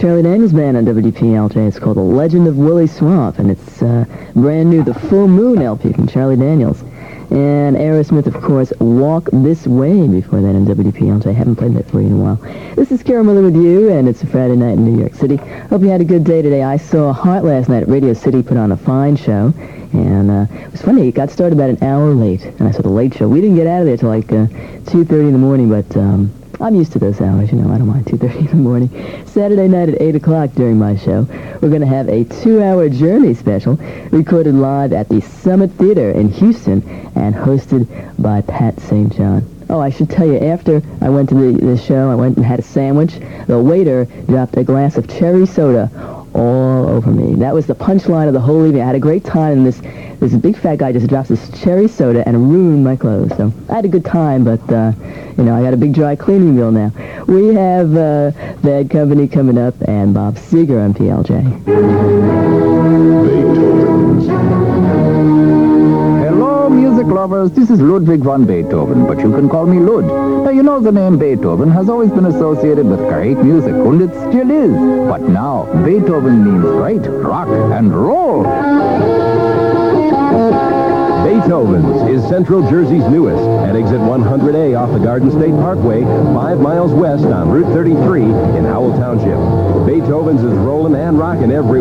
Charlie Daniels Band on WPLJ. It's called The Legend of Willie Swamp, and it's brand new, the Full Moon LP from Charlie Daniels. And Aerosmith, of course, Walk This Way before that on WPLJ. I haven't played that for you in a while. This is Carol Miller with you, and it's a Friday night in New York City. Hope you had a good day today. I saw Heart last night at Radio City, put on a fine show. And it was funny, it got started about an hour late, and I saw the late show. We didn't get out of there till like 2:30 in the morning, but I'm used to those hours, you know, I don't mind 2:30 in the morning. Saturday night at 8 o'clock during my show, we're going to have a 2-hour Journey special recorded live at the Summit Theater in Houston and hosted by Pat St. John. Oh, I should tell you, after I went to the show, I went and had a sandwich. The waiter dropped a glass of cherry soda all over me. That was the punchline of the whole evening. I had a great time, and this big fat guy just drops this cherry soda and ruined my clothes. So I had a good time, but, you know, I got a big dry cleaning bill now. We have Bad Company coming up and Bob Seger on PLJ. Hello, music lovers. This is Ludwig van Beethoven, but you can call me Lud. Now, you know the name Beethoven has always been associated with great music, and it still is. But now, Beethoven means great rock and roll. Beethoven's is Central Jersey's newest at exit 100A off the Garden State Parkway, 5 miles west on Route 33 in Howell Township. Beethoven's is rolling and rocking every